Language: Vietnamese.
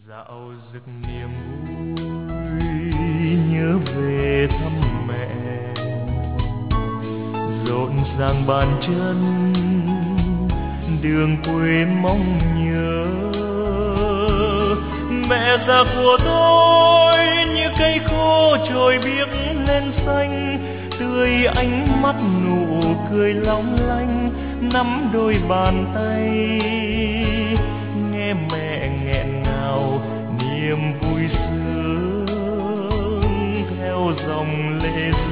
Dạo dực niềm vui nhớ về thăm mẹ, rộn ràng bàn chân đường quê mong nhớ. Mẹ già của tôi như cây khô trồi biếc lên xanh, tươi ánh mắt nụ cười long lanh nắm đôi bàn tay. Nghe mẹ nghẹn ngào niềm vui sướng theo dòng lệ